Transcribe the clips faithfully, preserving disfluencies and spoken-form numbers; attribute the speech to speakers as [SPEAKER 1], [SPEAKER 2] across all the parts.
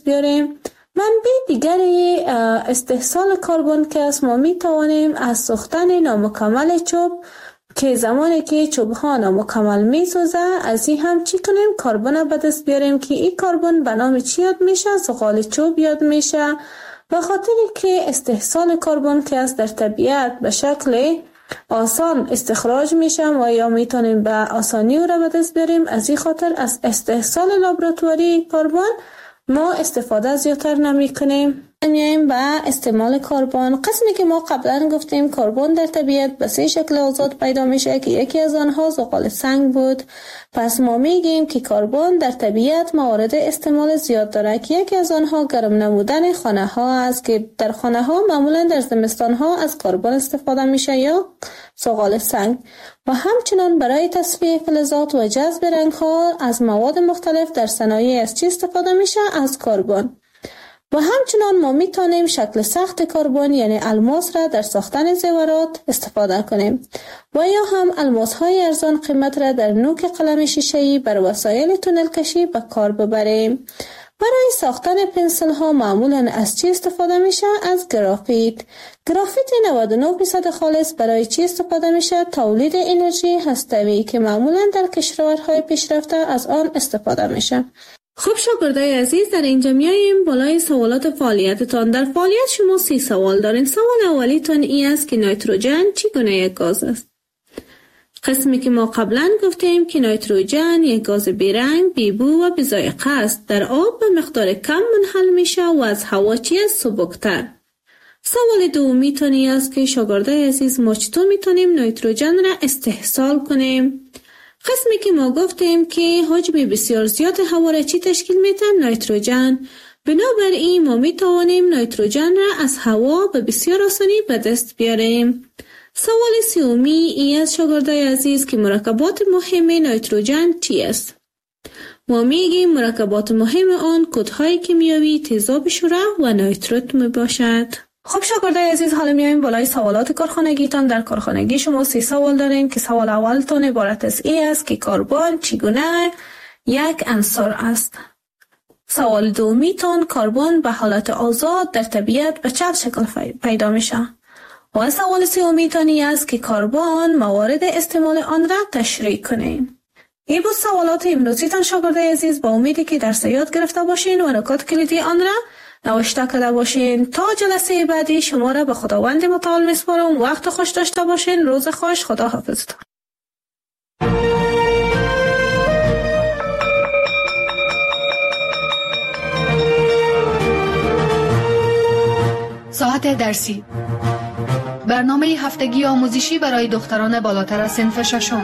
[SPEAKER 1] دست بیاریم. منبع دیگری استحصال کربن که است، ما می توانیم از سوختن نامکمل چوب که زمانی که چوب ها نامکمل می سوزه از این هم چی کنیم؟ کربن به دست بیاریم که این کربن به نام چی یاد میشه؟ زغال چوب یاد میشه. به خاطری که استحصال کربن که است در طبیعت به شکل آسان استخراج میشه و یا میتونیم به آسانی او را به دست بیاریم، از این خاطر از استحصال لابراتواری کربن ما استفاده زیادتر نمی کنیم. میایم به استعمال کربن. قسمی که ما قبلا گفتیم کربن در طبیعت به سه شکل آزاد پیدا میشه که یکی از آنها زغال سنگ بود. پس ما میگیم که کربن در طبیعت موارد استعمال زیاد داره که یکی از آنها گرم نمودن خانه ها است که در خانه ها معمولا در زمستان ها از کربن استفاده میشه یا زغال سنگ، و همچنان برای تصفیه فلزات و جذب رنگ ها از مواد مختلف در صنایع از چی استفاده میشه؟ از کربن. و همچنان ما میتونیم شکل سخت کربن یعنی الماس را در ساختن زیورات استفاده کنیم و یا هم الماس های ارزان قیمت را در نوک قلم شیشه‌ای بر وسایل تونل کشی به کار ببریم. برای ساختن پنسل ها معمولا از چی استفاده میشه؟ از گرافیت. گرافیت نود و نه درصد خالص برای چی استفاده میشه؟ تولید انرژی هسته‌ای که معمولا در کشورهای پیشرفته از آن استفاده میشه. خب شاگردای عزیز، در اینجا میاییم بالای سوالات فعالیتتان. در فعالیت شما سی سوال دارین. سوال اولیتان این است که نیتروژن چگونه یک گاز است؟ قسمی که ما قبلا گفتیم که نیتروژن یک گاز بیرنگ، بیبو و بی‌ذائقه است. در آب به مقدار کم منحل میشه و از هوا چی است؟ سبکتر. سوال دومیتان این است که شاگردای عزیز ما چطور میتونیم نیتروژن را استحصال کنیم؟ قسمی که ما گفتیم که حجم بسیار زیاد هوا را چی تشکیل میده؟ نیتروژن. بنابراین ما می توانیم نیتروژن را از هوا به بسیار آسانی به دست بیاریم. سوال سومی این از شاگردای عزیز که مرکبات مهم نیتروژن چی است؟ ما میگیم مرکبات مهم آن کدهای کیمیایی تیزاب شوره و نیتروت می باشد. خب شاگردای عزیز، حالا میایم بالای سوالات کارخانگیتان. در کارخانگی شما سی سوال دارین که سوال اولتان عبارت از این است که کربن چگونه یک عنصر است. سوال دومیتان کربن به حالت آزاد در طبیعت به چه شکل پیدا میشه؟ و سوال سومیتان این است که کربن موارد استعمال آن را تشریح کنین. این بود سوالات امروزیتان شاگردای عزیز. با امیدی که درس یاد گرفته باشین و نکات کلیدی آن را نوشته کرده باشین. تا جلسه بعدی شما را به خداوند متعال میسپارم. وقت خوش داشته باشین. روز خوش. خدا حافظتان.
[SPEAKER 2] ساعت درسی، برنامه هفتگی آموزشی برای دختران بالاتر از صنف ششم.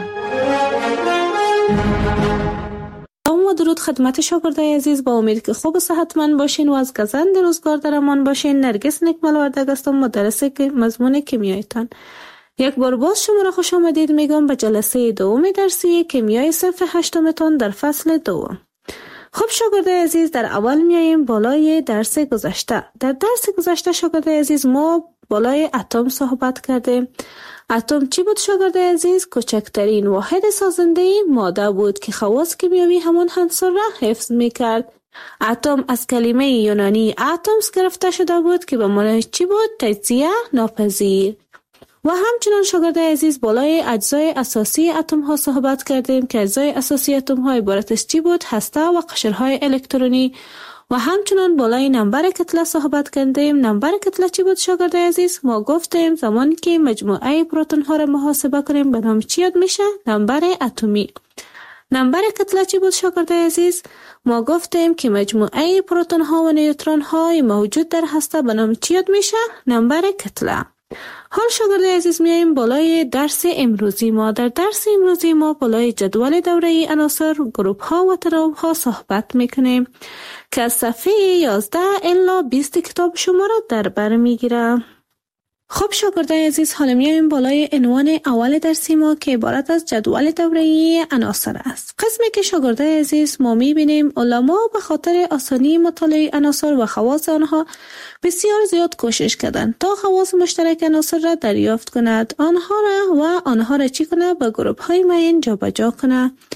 [SPEAKER 1] و درود خدمت شاگردای عزیز. با امید که خوب و صحتمند باشین و از گزند روزگار در امان باشین. نرگس نکمل وردگ هستم، مدرس مضمون کیمیایتان. یک بار باز شما را خوش آمدید میگم به جلسه دوم درسی کیمیای صنف هشتمتان در فصل دوم. خب شاگردای عزیز، در اول میاییم بالای درس گذشته. در درس گذشته شاگردای عزیز ما بالای اتم صحبت کردیم. اتم چی بود شاگردای عزیز؟ کوچکترین واحد سازنده ماده بود که خواص کیمیایی همان عنصر را حفظ میکرد. اتم از کلمه یونانی اتمس گرفته شده بود که به معنای چی بود؟ تجزیه ناپذیر. و همچنان شاگردای عزیز بالای اجزای اساسی اتم ها صحبت کردیم که اجزای اساسی اتم ها عبارت از چی بود؟ هسته و قشرهای الکترونی. و همچنان بالای نمبر کتله صحبت کردیم. نمبر کتله چی بود شاگردای عزیز؟ ما گفتیم زمانی که مجموعه پروتون ها را محاسبه کنیم به نام چی یاد میشه؟ نمبر اتمی. نمبر کتله چی بود شاگردای عزیز؟ ما گفتیم که مجموعه پروتون ها و نیوترون های موجود در هسته به نام چی یاد میشه؟ نمبر کتله. حال شاگردای عزیز میاییم بالای درس امروزی ما. در درس امروزی ما بالای جدول دوره عناصر، گروپ ها و ترابط ها صحبت میکنیم که از صفحه یازده الی بیست کتاب شما را در بر میگیره. خب شاگردای عزیز، حالا میاییم بالای عنوان اول درسی ما که عبارت از جدول دوره‌ای عناصر است. قسمی که شاگردای عزیز ما میبینیم علما به خاطر آسانی مطالعه عناصر و خواص آنها بسیار زیاد کوشش کردند تا خواص مشترک عناصر را دریافت کند، آنها را و آنها را چی کنه؟ به گروپ های معین جابجا کنه.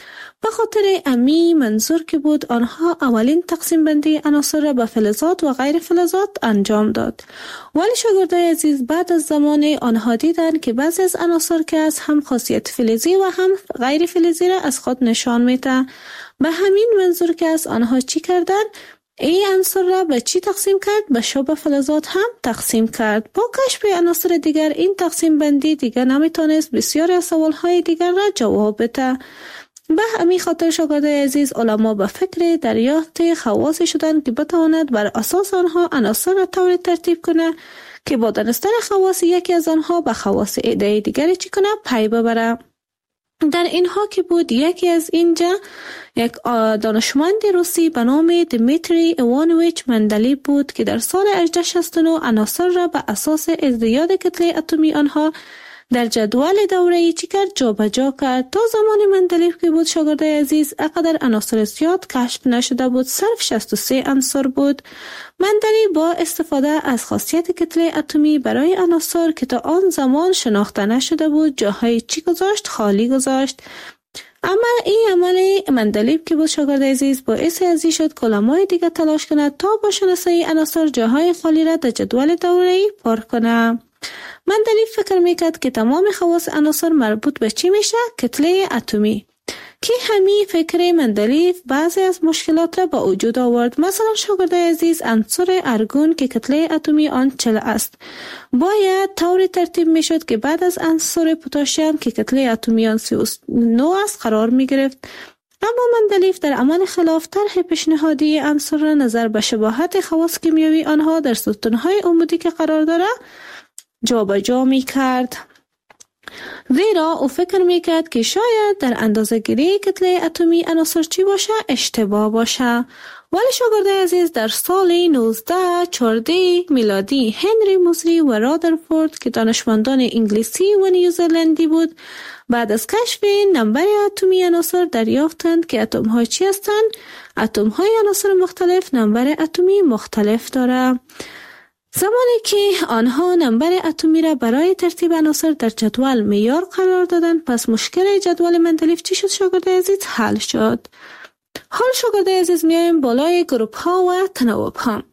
[SPEAKER 1] به خاطر امی منظور که بود آنها اولین تقسیم بندی عناصر را به فلزات و غیر فلزات انجام داد. ولی شاگردای عزیز بعد از زمان آنها دیدند که بعضی از عناصر که از هم خاصیت فلزی و هم غیر فلزی را از خود نشان میده. به همین منظور که از آنها چی کردند؟ این عناصر را به چی تقسیم کرد؟ به شبه فلزات هم تقسیم کرد. با کشف عناصر دیگر این تقسیم بندی دیگر نمیتونست بسیاری از سوالهای دیگر را جواب بده. به همین خاطر شاگردای عزیز علما به فکر دریافت خواص شدند که بتواند بر اساس آنها عناصر را طوری ترتیب کنه که با دانستن خواص یکی از آنها به خواص ایده دیگری چی کنه؟ پی ببره. در اینها که بود یکی از اینجا یک دانشمند روسی به نام دیمیتری ایوانویچ مندلیف بود که در سال هزار و شصت و نه عناصر را به اساس ازدیاد کتله اتمی آنها در جدول دوره‌ای چی کرد؟ جابجا کرد. تا زمان مندلیف که بود شاگردای عزیز اقدر عناصر زیاد کشف نشده بود، صرف شصت و سه عنصر بود. مندلیف با استفاده از خاصیت کتله اتمی برای عناصر که تا آن زمان شناخته نشده بود جاهای چی گذاشت؟ خالی گذاشت. اما این عمل مندلیف که بود شاگرد عزیز باعث ازی شد که علمای دیگه تلاش کند تا با شناسایی عناصر جاهای خالی را در جدول دوره‌ای پر کنه. مندلیف فکر میکرد که تمام خواص عناصر مربوط به چی میشه؟ کتله اتمی. که همین فکر مندلیف بعضی از مشکلات را با وجود آورد. مثلا شاگرد عزیز عنصر ارگون که کتله اتمی آن چهل است باید طوری ترتیب میشد که بعد از عنصر پتاسیم که کتله اتمی آن سی و نه است قرار میگرفت. اما مندلیف در عمل خلاف طرح پیشنهادی عنصر را نظر به شباهت خواص کیمیایی آنها در ستونهای عمودی که قرار داره جابجا می کرد. زیرا او فکر می کرد که شاید در اندازه گیری کتله اتمی عناصر چی باشه؟ اشتباه باشه. ولی شاگرد عزیز در سال نوزده چهارده میلادی هنری موزلی و رادرفورد که دانشمندان انگلیسی و نیوزلندی بود بعد از کشف نمبر اتمی عناصر دریافتند که اتم های چی هستند؟ اتم های عناصر مختلف نمبر اتمی مختلف داره. زمانی که آنها نمبر اتمی را برای ترتیب عناصر در جدول معیار قرار دادند پس مشکل جدول مندلیف چی شد شاگرد عزیز؟ حل شد. حال شاگرد عزیز میایم بالای گروپ ها و تناوب ها.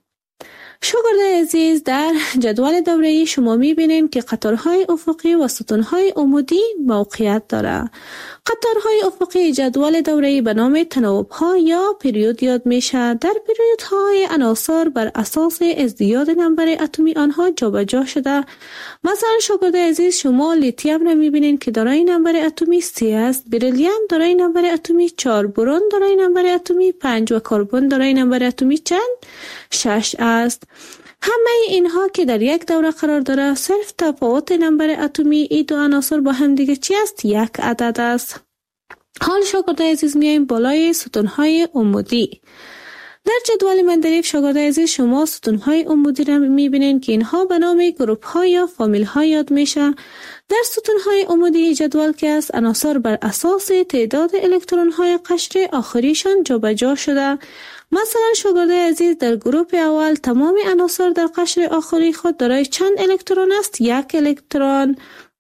[SPEAKER 1] شاگرد عزیز در جدول دوره‌ای شما میبینیم که قطارهای افقی و ستونهای عمودی موقعیت داره. قطارهای افقی جدول دوره‌ای به نام تناوب ها یا پریود یاد میشه. در پریودهای عناصر بر اساس ازدیاد نمبر اتمی آنها جابجا شده. مثلا شاگرد عزیز شما لیتیم را میبینین که دارای نمبر اتمی سه است، بریلیوم دارای نمبر اتمی چهار، برون دارای نمبر اتمی پنج و کربن دارای نمبر اتمی چند؟ شش است. همه اینها که در یک دوره قرار داره صرف تفاوت نمبر اتمی ای دو عناصر با هم دیگه چی است؟ یک عدد است. حال شاگرد عزیز میایم بالای ستونهای عمودی. در جدول مندلیف شاگرد عزیز شما ستونهای عمودی را میبینین که اینها به نام گروپ ها یا فامیل ها یاد میشه. در ستونهای عمودی جدول که است عناصر بر اساس تعداد الکترون های قشر آخریشان جابجا شده. مثلا شاگرد عزیز در گروپ اول تمام عناصر در قشر آخری خود دارای چند الکترون است؟ یک الکترون.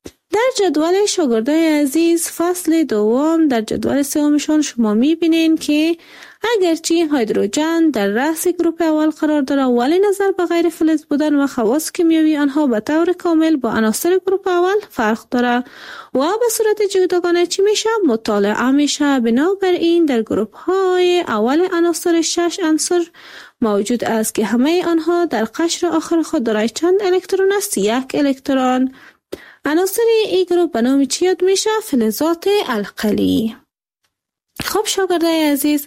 [SPEAKER 1] در جدول شاگردای عزیز فصل دوم در جدول سومشان شما میبینین که اگرچه هیدروژن در رأس گروپ اول قرار داره ولی نظر به غیر فلز بودن و خواص کیمیایی آنها به طور کامل با عناصر گروپ اول فرق داره و به صورت جداگانه چی میشه؟ مطالعه میشه. بنابراین در گروپ های اول عناصر شش عنصر موجود است که همه آنها در قشر آخر خود دارای چند الکترون است؟ یک الکترون. عناصر این گروپ به نام چی یاد میشه؟ فلزات القلی. خب شاگردای عزیز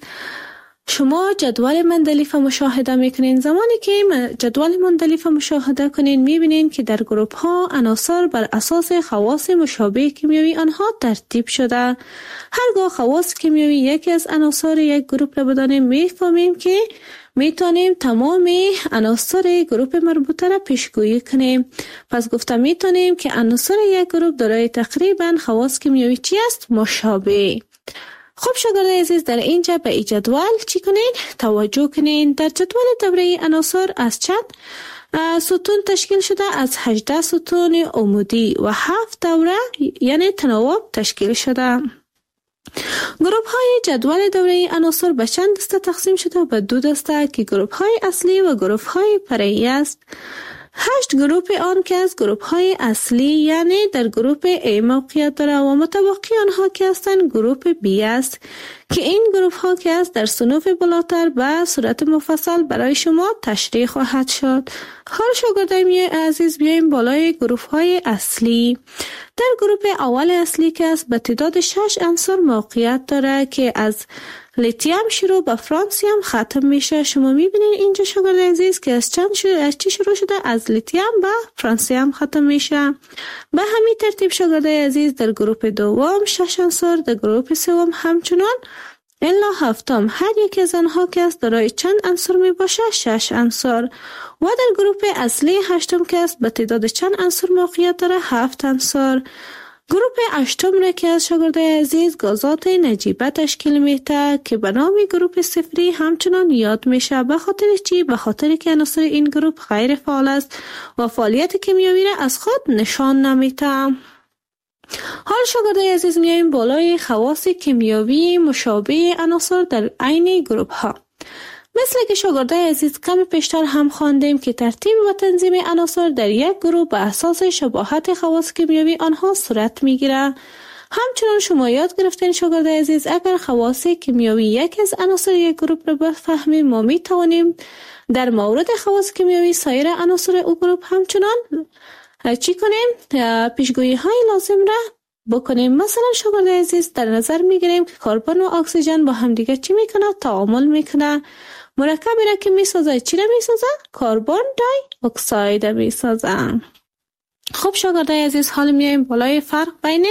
[SPEAKER 1] شما جدول مندلیف مشاهده میکنین. زمانی که جدول مندلیف مشاهده کنین میبینین که در گروپ ها عناصر بر اساس خواص مشابه کیمیایی آنها ترتیب شده. هرگاه خواص کیمیایی یکی از عناصر یک گروپ را بدانیم میفهمیم که میتونیم تمام عناصر گروپ مربوطه را پیشگویی کنیم. پس گفته میتونیم که عناصر یک گروپ دارای تقریبا خواص کیمیایی چی است؟ مشابه. خب شاگرد عزیز در اینجا به این جدول چی کنین؟ توجه کنین. در جدول دوره عناصر از چند ستون تشکیل شده؟ از هجده ستون عمودی و هفت دوره یعنی تناوب تشکیل شده. گروپ های جدول دوره عناصر به چند دسته تقسیم شده به دو دسته که گروپ های اصلی و گروپ های فرعی است. هشت گروپ آن که از گروپ های اصلی یعنی در گروپ A موقعیت داره و متبقی آنها که هستند گروپ B است که این گروپ ها که است در صنوف بالاتر به صورت مفصل برای شما تشریح خواهد شد. حال شاگردان عزیز بیایم بالای گروپ های اصلی. در گروپ اول اصلی که است به تعداد شش عنصر موقعیت داره که از لیتیم شروع به فرانسیم ختم میشه. شما میبینید اینجا شاگرد عزیز که از چند شروع از چی شروع شده؟ از لیتیم به فرانسیم ختم میشه. به همین ترتیب شاگرد عزیز در گروپ دوم شش عنصر، در گروپ سوم همچنان الا هفتم هر یک از آنها که است دارای چند عنصر می باشه؟ شش عنصر. و در گروپ اصلی هشتم که است به تعداد چند عنصر موقعیت داره؟ هفت عنصر. گروپ هشتم را که از شاگردای عزیز گازات نجیبه تشکیل میده که به نام گروپ صفری همچنان یاد میشه. به خاطر چی؟ به خاطر که عناصر این گروپ غیر فعال است و فعالیت کیمیایی را از خود نشان نمیده. حال شاگردای عزیز میایم بالای خواص کیمیایی مشابه عناصر در عین گروپ ها. مثل که شاگردای عزیز کم پیشتر هم خواندیم که ترتیب و تنظیم عناصر در یک گروه به اساس شباهت خواص کیمیایی آنها صورت میگیره. همچنان شما یاد گرفتین شاگردای عزیز اگر خواص کیمیایی یک از عناصر یک گروه را بفهمیم ما می توانیم در مورد خواص کیمیایی سایر عناصر او گروه همچنان چی کنیم؟ پیشگویی های لازم را بکنیم. مثلا شاگرد عزیز در نظر میگیریم که کربن و اکسیژن با هم دیگه چی میکنه؟ تعامل میکنه. مرکبی را که میسازه چی را میسازه؟ کربن دای اکساید میسازه. خب شاگرد عزیز حال میایم بالای فرق بین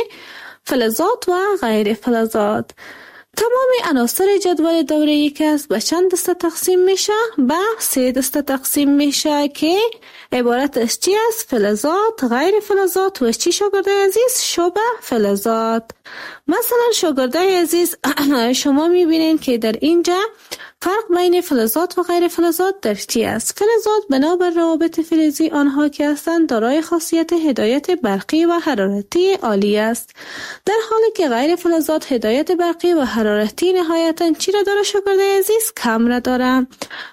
[SPEAKER 1] فلزات و غیر فلزات. تمام عناصر جدول دوره‌ای که است به چند دسته تقسیم میشه؟ به سه دسته تقسیم میشه که عبارت از چی است؟ فلزات، غیر فلزات و چی شاگردای عزیز؟ شبه فلزات. مثلا شاگردای عزیز شما میبینین که در اینجا فرق بین فلزات و غیر فلزات در چی است؟ فلزات بنابر روابط فلزی آنها که هستند دارای خاصیت هدایت برقی و حرارتی عالی است، در حالی که غیر فلزات هدایت برقی و حرارتی نهایتاً چی را داره شاگردای عزیز؟ کم را داره.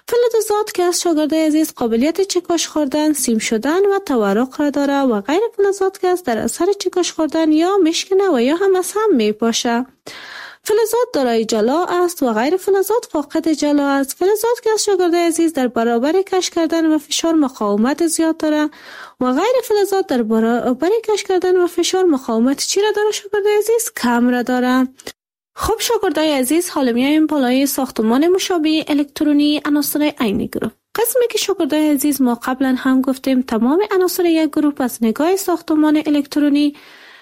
[SPEAKER 1] فلزات که از شاگردای عزیز قابلیت چکش خوردن، سیم شدن و تورق را داره و غیر فلزات که از در اثر چکش خوردن یا میشکنه و یا هم از هم میپاشه. فلزات دارای جلا است و غیر فلزات فاقد جلا است. فلزات که از شاگردای عزیز در برابر کش کردن و فشار مقاومت زیاد داره و غیر فلزات در برابر کش کردن و فشار مقاومت چی را داره شاگردای عزیز؟ کم را داره. خب شاگردای عزیز حالا میایم بالای ساختمان مشابه الکترونی عناصر عین گروه. قسمی که شاگردای عزیز ما قبلا هم گفتیم تمام عناصر یک گروه از نگاه ساختمان الکترونی،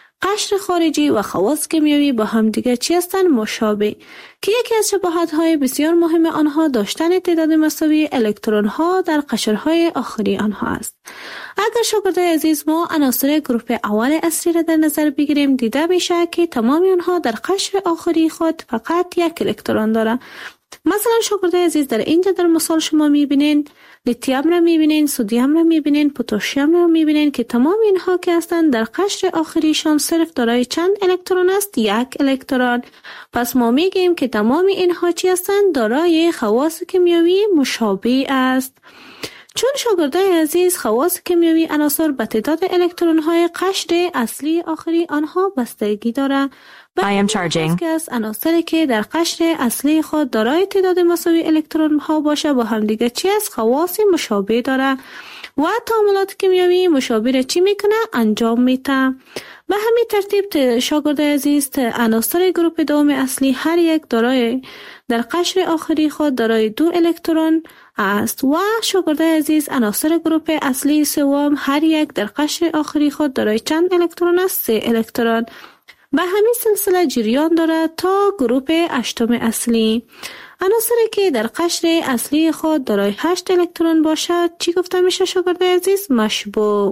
[SPEAKER 1] قشر خارجی و خواص کیمیایی با هم دیگه چی هستند؟ مشابه، که یکی از شباهت‌های بسیار مهم آنها داشتن تعداد مساوی الکترون‌ها در قشرهای آخری آنها است. اگر شاگردای عزیز ما عناصر گروه اول اصلی را در نظر بگیریم دیده میشه که تمام آنها در قشر آخری خود فقط یک الکترون داره. مثلا شاگردای عزیز در اینجا در مثال شما میبینین لیتیم را میبینین، سدیم را میبینین، پتاسیم را میبینین که تمام اینها که هستند در قشر آخریشان صرف دارای چند الکترون است؟ یک الکترون. پس ما میگیم که تمام اینها چی هستند؟ دارای خواص کیمیایی مشابه است. چون شاگردای عزیز خواص کیمیایی عناصر به تعداد الکترون های قشر اصلی آخری آنها بستگی داره. I am charging. که از عناصری که در قشر اصلی خود دارای تعداد مساوی الکترون ها باشه با هم دیگه چی است؟ خواص مشابه داره و تعاملات کیمیایی مشابه را چی میکنه؟ انجام میده. به همین ترتیب شاگردای عزیز عناصر گروه دوم اصلی هر یک دارای در قشر آخری خود دارای دو الکترون است و شاگردای عزیز عناصر گروه اصلی سوم هر یک در قشر آخری خود دارای چند الکترون است؟ سه الکترون. به همین سلسله جریان داره تا گروه هشتم اصلی. عناصری که در قشر اصلی خود دارای هشت الکترون باشد چی گفته میشه شاگردای عزیز؟ مشبوع،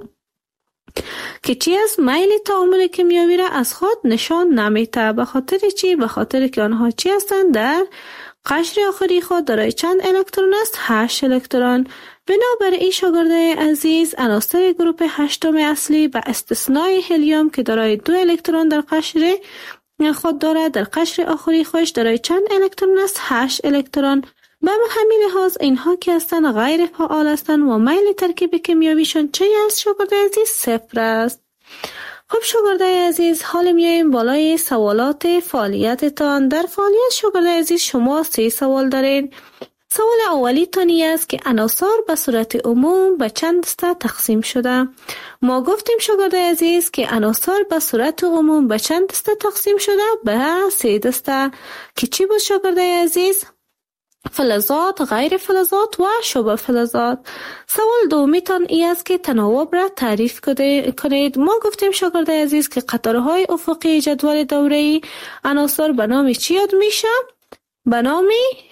[SPEAKER 1] که چی از میل تعامل کیمیایی را از خود نشان نمیده. به خاطر چی؟ به خاطر که آنها چی هستند؟ در قشر آخری خود دارای چند الکترون است؟ هشت الکترون. بنابراین شاگردای عزیز عناصر گروه هشتم اصلی به استثنای هلیوم که دارای دو الکترون در قشر خود دارد. در قشر آخری خودش دارای چند الکترون است؟ هشت الکترون. به همین لحاظ اینها که هستند غیر فعال هستند و میل ترکیب کیمیاییشون چه است شاگرد عزیز؟ صفر است. خب شاگرد عزیز حال میایم بالای سوالات فعالیتتان. در فعالیت شاگرد عزیز شما سه سوال دارین. سوال اولی تانی است که عناصر به صورت عموم به چند دسته تقسیم شده. ما گفتیم شاگرد عزیز که عناصر به صورت عموم به چند دسته تقسیم شده؟ به سه دسته که چی بود شاگرد عزیز؟ فلزات، غیر فلزات و شبه فلزات. سوال دومی تان ای است که تناوب را تعریف کنید. ما گفتیم شاگرد عزیز که قطارهای افقی جدول دوره‌ای عناصر به نام چی یاد میشه؟ به نام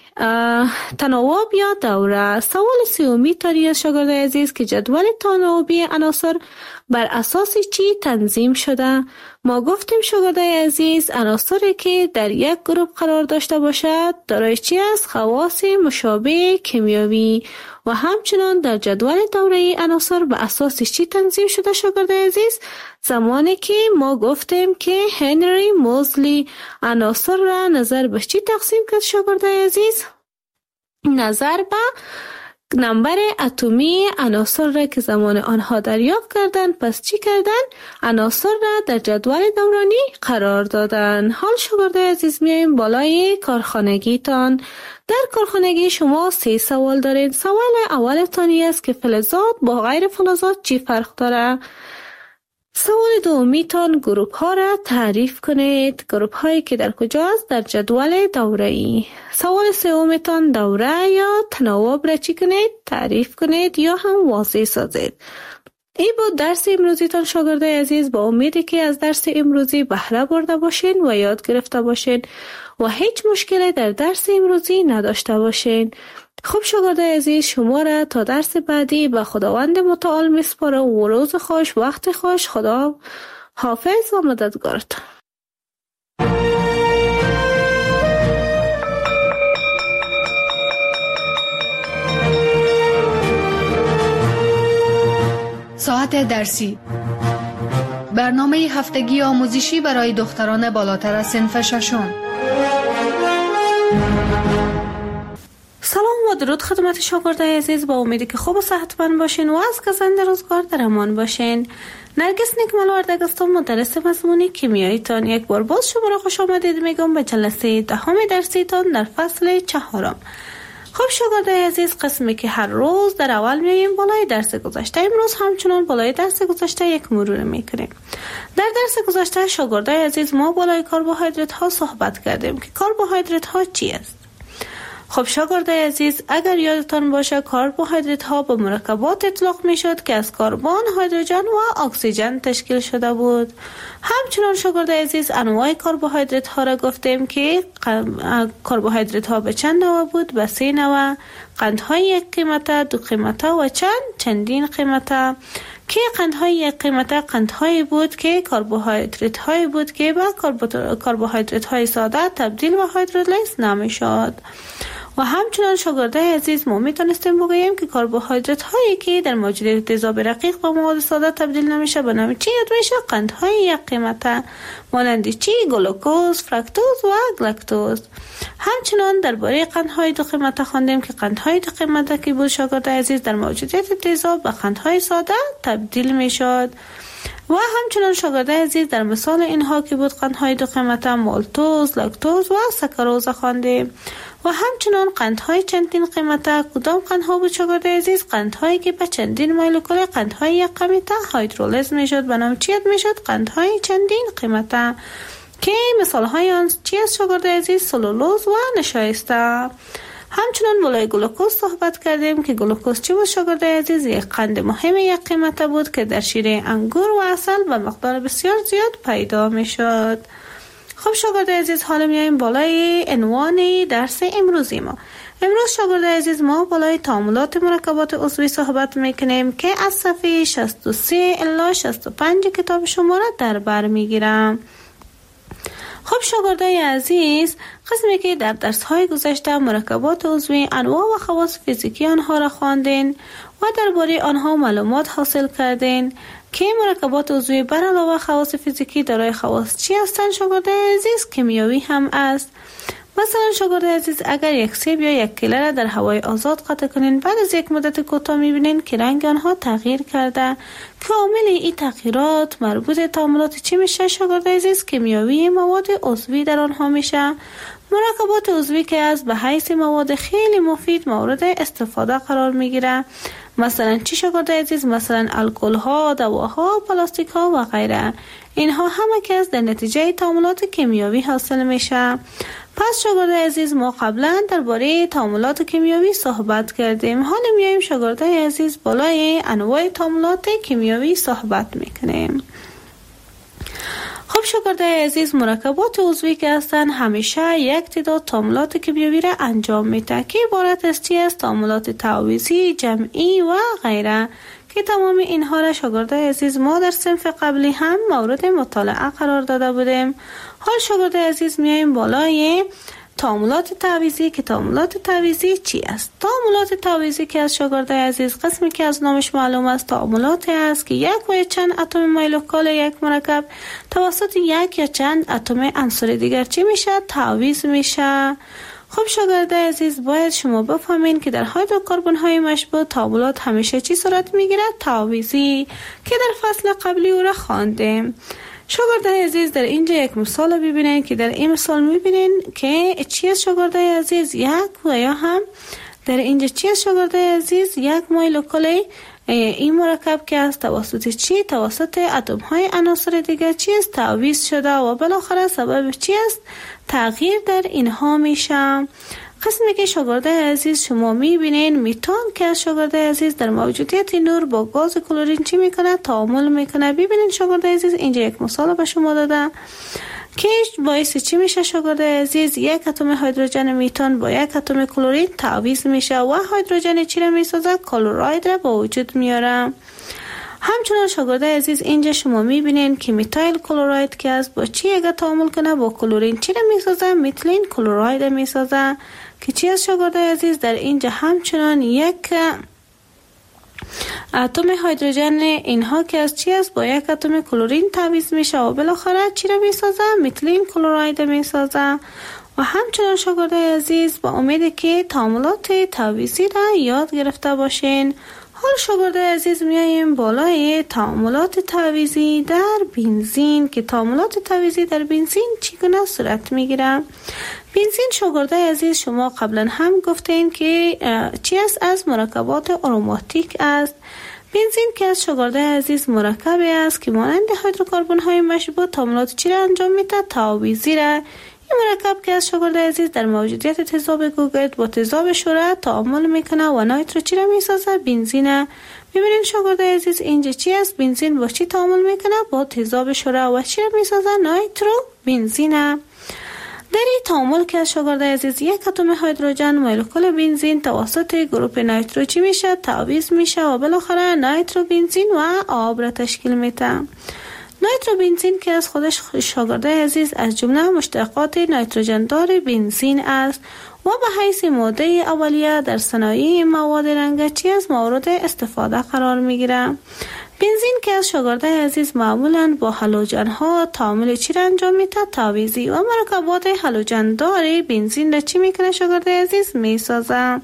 [SPEAKER 1] تناوب یا دوره. سوال سومی تان است شاگرد عزیز که جدول تناوبی عناصر بر اساس چی تنظیم شده؟ ما گفتیم شاگرد عزیز عناصری که در یک گروه قرار داشته باشد دارای چی است؟ خواص مشابه کیمیایی. و همچنان در جدول دوره‌ای عناصر به اساس چی تنظیم شده شاگرد عزیز؟ زمانی که ما گفتیم که هنری موزلی عناصر را نظر به چی تقسیم کرد شاگرد عزیز؟ نظر به نمبر اتمی عناصر را که زمان آنها دریافت کردن. پس چی کردن؟ عناصر را در جدول دورانی قرار دادن. حال شاگرد عزیز میایم بالای کارخانگی تان. در کارخانگی شما سه سوال دارین. سوال اول تانی است که فلزات با غیر فلزات چی فرق داره؟ سوال دومی تان گروپ ها را تعریف کنید. گروپ هایی که در کجاست؟ در جدول دوره‌ای. سوال سوم تان دوره یا تناوب را چی کنید؟ تعریف کنید یا هم واضح سازید. این بود درس امروزی تان شاگرد عزیز. با امیدی که از درس امروزی بهره برده باشین و یاد گرفته باشین و هیچ مشکلی در درس امروزی نداشته باشین. خب شاگرد عزیز شما را تا درس بعدی به خداوند متعال میسپارم و روز خوش وقت خوش. خدا حافظ و مددگارتان.
[SPEAKER 2] ساعت درسی برنامه هفتگی آموزشی برای دختران بالاتر از صنف ششم.
[SPEAKER 1] سلام و درود خدمت شاگرد عزیز. با امیدی که خوب و صحتمند باشین و از گزند روزگار در امان باشین. نرگس نیکمل وردگ هستم، مدرس مضمون کیمیایی تان. یک بار باز شما را خوش آمدید میگم به جلسه دهم درسی تان در فصل چهارم. خب شاگرد عزیز قسمی که هر روز در اول میایم بالای درس گذشته. امروز همچنان بالای درس گذشته یک مرور میکنیم. در درس گذشته شاگرد عزیز ما بالای کربوهیدرات ها صحبت کردیم که کربوهیدرات ها چی است؟ خب شاگرد عزیز اگر یادتان باشه کربوهیدرات ها به مرکبات اطلاق می شد که از کربن، هیدروژن و اکسیژن تشکیل شده بود. همچنان شاگرد عزیز انواع کربوهیدرات ها را گفتیم که کربوهیدرات ها به چند نوع بود؟ به سه نوع. قندهای یک قیمته، دو قیمته و چند چندین قیمته. که قندهای یک قیمته قندهایی بود که کربوهیدرات هایی بود که به کربوهیدرات های ساده تبدیل به هیدرولیز نمی شد. و همچنان شاگرده عزیز ما میتونستیم بگوییم که کربوهیدرات هایی که در موجودیت تیزاب رقیق به مواد ساده تبدیل نمیشه به نام چی یاد میشه؟ قندهای یک قیمته، مانند چی؟ گلوکوز، فرکتوز و گلاکتوز. همچنان درباره قندهای دو قیمته خواندیم که قندهای دو قیمته که بود شاگرده عزیز در موجودیت تیزاب به قندهای ساده تبدیل میشد. و همچنان شاگرده عزیز در مثال اینها که بود قندهای دو قیمته مالتوز، لاکتوز و ساکاروز خواندیم. و همچنان قندهای چندین قیمته کدام قندها بود شاگرده عزیز؟ قندهایی که به چندین مولکول قندهای یک قیمته هیدرولیز میشد به نام چی یاد میشد؟ قندهای چندین قیمته. که مثال های آن چی است شاگرده عزیز؟ سلولوز و نشایسته. همچنان بالای گلوکوز صحبت کردیم که گلوکوز چی بود شاگرده عزیز؟ یک قند مهم یک قیمته بود که در شیره انگور و عسل به مقدار بسیار زیاد پیدا میشد. خب شاگرد عزیز حالا میایم بالای عنوان درس امروزی ما. امروز شاگرد عزیز ما بالای تعاملات مرکبات عضوی صحبت میکنیم که از صفحه شصت و سه الی شصت و پنج کتاب شما را در بر میگیرم. خب شاگردای عزیز، قسمی که در درس‌های گذشته مرکبات عضوی انواع و خواص فیزیکی آنها را خواندین و درباره آنها معلومات حاصل کردین که مرکبات عضوی بر علاوه خواص فیزیکی دارای خواص چی هستند شاگردای عزیز؟ کیمیایی هم است. مثلا شاگردای عزیز، اگر یک سیب یا یک کیله را در هوای آزاد قطع کنین، بعد از یک مدت کوتاه می‌بینین که رنگ آنها تغییر کرده که عامل این تغییرات مربوط به تعاملات چی میشه شاگردای عزیز؟ کیمیایی مواد عضوی در آنها میشه. مرکبات عضوی که از به حیث مواد خیلی مفید مورد استفاده قرار میگیره. مثلا چی شاگردای عزیز؟ مثلا الکل ها، دواها، پلاستیک ها و غیره. اینها همه که از در نتیجه تعاملات کیمیایی حاصل میشه. پس شاگردای عزیز، ما قبلا درباره تعاملات کیمیایی صحبت کردیم. حالا میایم شاگردای عزیز بالای انواع تعاملات کیمیایی صحبت میکنیم. خب شاگردای عزیز، مرکبات عضوی که هستن همیشه یک تعداد تعاملات کیمیایی را انجام میده که عبارت از چی است؟ تعاملات تعویضی، جمعی و غیره، که تمام اینها را شاگردای عزیز ما در صنف قبلی هم مورد مطالعه قرار داده بودیم. حال شاگردای عزیز میایم بالای تعاملات تعویضی که تعاملات تعویضی چی است؟ تعاملات تعویضی که از شاگردای عزیز قسمی که از نامش معلوم است تعاملاتی است که یک و چند اتم مایلوکال یک مرکب توسط یک یا چند اتم عنصر دیگر چی میشه؟ تعویض میشه. خب شاگردای عزیز، باید شما بفهمین که در هیدروکربن های مشبوع تعاملات همیشه چی صورت میگیره؟ تعویضی، که در فصل قبلی او را خواندیم. شاگردای عزیز، در اینجا یک مثال ببینین که در این مثال میبینین که چی است شاگردای عزیز؟ یک و یا هم در اینجا چی است شاگردای عزیز؟ یک مایلوکال این مرکب که از توسط چی؟ توسط اتم های عناصر دیگر چی است؟ تعویض شده و بالاخره سبب چی است؟ تغییر در اینها میشه. قسمی که شاگردای عزیز شما میبینین میتان که از شاگردای عزیز در موجودیت نور با گاز کلورین چی میکنه؟ تعامل میکنه. ببینین شاگردای عزیز، اینجا یک مثال به شما داده که باعث چی میشه شاگردای عزیز؟ یک اتم هیدروژن میتان با یک اتم کلورین تعویض میشه و هیدروژن چی را میسازه؟ کلوراید را با وجود میاره. همچنان شاگردای عزیز، اینجا شما میبینین که میتایل کلوراید که از با چی اگه تعامل کنه با کلورین چی را میسازه؟ میتیلین کلوراید را میسازه که چی از شاگردای عزیز؟ در اینجا همچنان یک اتم هیدروژن اینها که از چی است؟ با یک اتم کلورین تعویض میشه و بالاخره چی را میسازه؟ میتیلین کلوراید میسازه. و همچنان شاگردای عزیز، با امید که تعاملات تعویضی را یاد گرفته باشین. حال شاگردای عزیز میاییم بالای تعاملات تعویضی در بنزین که تعاملات تعویضی در بنزین چگونه صورت میگیره؟ بنزین شاگردای عزیز شما قبلا هم گفتین که چی است؟ از مرکبات آروماتیک است. بنزین که از شاگردای عزیز مرکبی است که مانند هیدروکربن های مشبوع تعاملات چی را انجام میده؟ تعویضی را. این مرکب که از شاگردای عزیز در موجودیت تذاب گوگرد با تذاب شوره تعامل میکنه و نایترو چی را میسازه؟ بنزینه. ببینید شاگردای عزیز، اینجا چی است؟ بنزین با چی تعامل میکنه؟ با تذاب شوره و چی را میسازه؟ نایترو بنزینه. در این تعامل که از شاگردای عزیز یک اتم هیدروژن مولکول بنزین توسط گروپ نایترو چی میشه؟ تعویض میشه و بالاخره نایترو بنزین و آب را تشکیل میده. نایترو بنزین که از خودش شاگردای عزیز از جمله مشتقات نایتروژن دار بنزین است و به حیث ماده اولیه در صنایع مواد رنگچی از مورد استفاده قرار میگیره. بنزین که از شاگردای عزیز معمولاً با هالوژن ها تعامل چی را انجام میده؟ تعویضی. و مرکبات هالوژن دار بنزین را چی میکنه شاگردای عزیز؟ میسازه.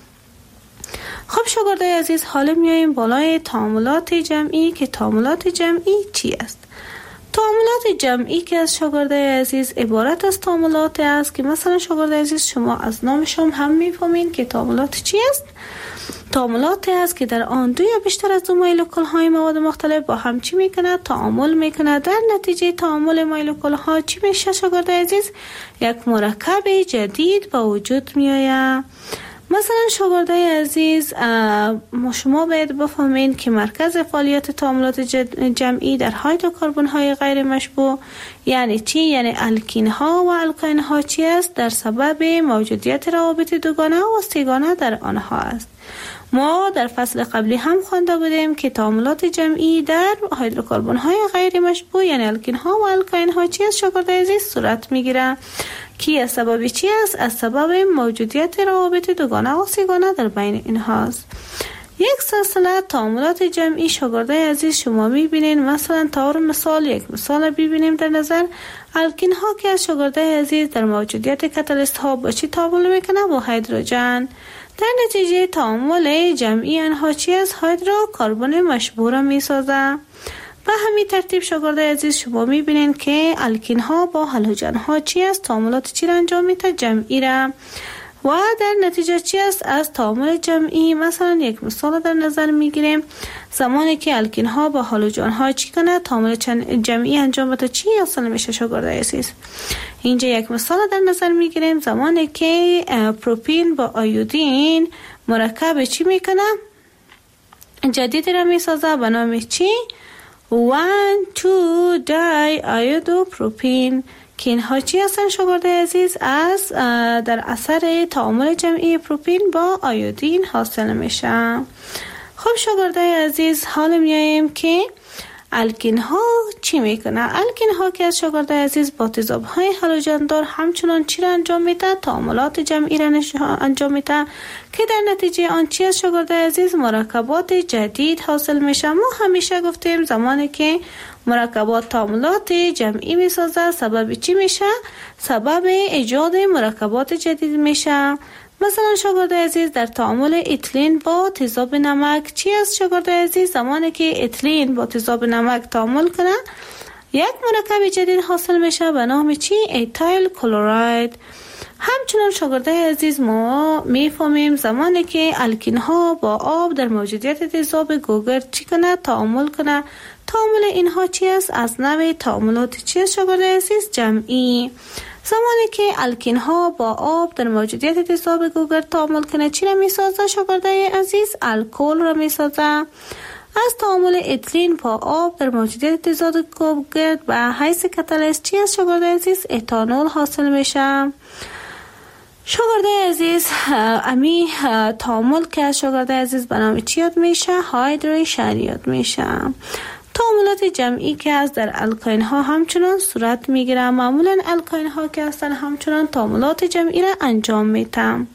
[SPEAKER 1] خب شاگردای عزیز، حالا میاییم بالای تعاملات جمعی که تعاملات جمعی چی است؟ تعاملات جمعی که از شاگردای عزیز عبارت از تعاملات است که مثلا شاگردای عزیز شما از نامشون هم میفهمین که تعاملات چی است؟ تعاملات است که در آن دو یا بیشتر از دو مولکول های مواد مختلف با هم چی میکنه؟ تعامل میکنه. در نتیجه تعامل مولکول ها چی میشه شاگردای عزیز؟ یک مرکب جدید با وجود میآید. مثلا شاگردای عزیز، شما باید بفهمین که مرکز فعالیت تعاملات جمعی در هیدروکربن های غیر مشبوع یعنی چی؟ یعنی الکین ها و الکاین ها چی است؟ در سبب موجودیت روابط دوگانه و سیگانه در آنها است. ما در فصل قبلی هم خوانده بودیم که تعاملات جمعی در هیدروکربن های غیر مشبوع یعنی الکین ها و الکاین ها چی است شاگرد عزیز صورت میگیره که از سبب چی است؟ از سبب موجودیت روابط دوگانه و سیگانه در بین اینهاست. یک سلسله تعاملات جمعی شاگرد عزیز شما میبینین. مثلا طور مثال یک مثال ببینیم در نظر الکین ها که از شاگرد عزیز در موجودیت کاتالیست ها با چی تعامل میکنه؟ با هیدروژن. در نتیجه تعامل جمعی آنها چی است؟ هیدروکربن مشبوع را میسازه. به همین ترتیب شاگرد عزیز شما میبینین که الکین ها با هالوژن ها چی است؟ تعاملات چی را انجام میده؟ جمعی را. و در نتیجه چی است؟ از تعامل جمعی مثلا یک مثال در نظر میگیریم زمانی که الکین ها با هالوژن ها چی کنه؟ تعامل جمعی انجام بده چی حاصل میشه شاگرد عزیز؟ اینجا یک مثال در نظر میگیریم زمانی که پروپین با آیودین مرکب چی میکنه؟ جدید را میسازه به نام چی؟ وان تو دای آیودو پروپین که اینها چی هستن شاگرد عزیز؟ از در اثر تعامل جمعی پروپین با آیودین حاصل میشه. خب شاگرد عزیز حالا میاییم که الکین ها چی میکنه؟ الکین ها که از شاگرد عزیز با تضاد های هالوژن دار همچنان چی را انجام میده؟ تعاملات جمعی را انجام میده که در نتیجه آن چی از شاگرد عزیز؟ مرکبات جدید حاصل میشه. ما همیشه گفتیم زمانی که مرکبات تعاملات جمعی میسازه سبب چی میشه؟ سبب ایجاد مرکبات جدید میشه. مثلا شاگرد عزیز در تعامل اتیلین با تیزاب نمک چی است شاگرد عزیز؟ زمانی که اتیلین با تیزاب نمک تعامل کنه یک مرکب جدید حاصل میشه به نام چی؟ ایتایل کلراید. همچنان شاگرد عزیز ما میفهمیم زمانی که الکین ها با آب در موجودیت تیزاب گوگرد چی کنه؟ تعامل کنه. تعامل اینها چی است؟ از نوع تعاملات چی است شاگرد عزیز؟ جمعی. زمانی که الکین ها با آب در موجودیت تیزاب گوگرد تعامل کنه چی را میسازه شاگرد عزیز؟ الکل را میسازه. از تعامل اتیلین با آب در موجودیت تیزاب گوگرد به حیث کاتالیست چی است شاگرد عزیز؟ اتانول حاصل میشه. شاگرد عزیز امی تعامل که از شاگرد عزیز به نام چی یاد میشه؟ هایدریشن یاد میشه. تعاملات جمعی که از در الکاین ها همچنان صورت میگیره. معمولا الکاین ها که هستن همچنان تعاملات جمعی را انجام میدن.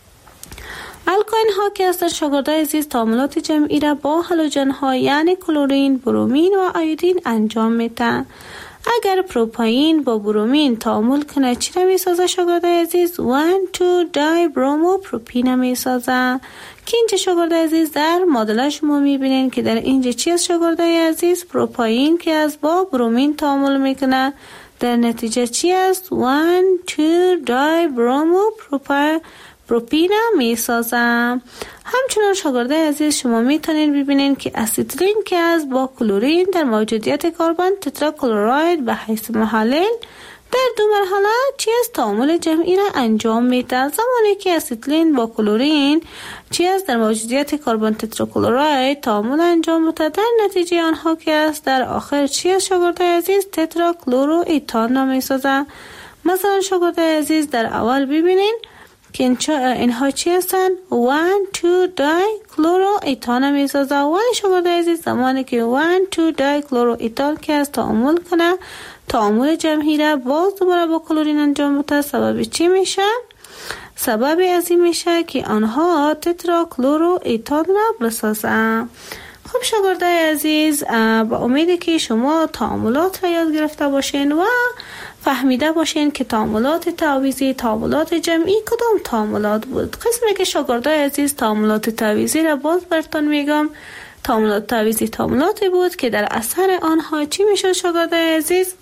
[SPEAKER 1] الکاین ها که هستن شاگرد عزیز تعاملات جمعی را با هالوژن ها یعنی کلورین، برومین و آیودین انجام میدن. اگر پروپاین با برومین تعامل کنه چی را میسازه شاگرد عزیز؟ وان تو دای برومو پروپین میسازه که اینجا شاگرد عزیز در مدل شما میبینین که در اینجا چی است شاگرد عزیز؟ پروپاین که از با برومین تعامل میکنه در نتیجه چی است؟ وان تو دای برومو پروپین میسازه. همچنان شاگرد عزیز شما میتونین ببینین که اسیتیلین که از با کلورین در موجودیت کربن تترا کلراید به حیث محلل در دو مرحله چی است؟ تعامل جمعی را انجام میده. زمانی که اسیتیلین با کلورین چی است؟ در موجودیت کربن تترا کلراید تعامل انجام میده در نتیجه آنها که است در آخر چی است شاگرد عزیز؟ تترا کلورو ایتان را میسازه. مثلا شاگرد عزیز در اول ببینین که اینها چی هستن؟ وان تو دای کلورو ایتان میسازه. ولی شاگرد عزیز زمانی که وان تو دای کلورو ایتان که از تعامل کنه تعامل جمعی را باز دوباره با کلورین انجام میده سبب چی میشه؟ سبب از این میشه که آنها تترا کلورو ایتان را بسازن. خب شاگرد عزیز با امیدی که شما تعاملات را یاد گرفته باشین و فهمیده باشین که تعاملات تعویضی، تعاملات جمعی کدام تعاملات بود. قسمی که شاگرد عزیز تعاملات تعویضی را باز براتون میگم. تعاملات تعویضی تعاملاتی بود که در اثر آنها چی میشد شاگرد عزیز؟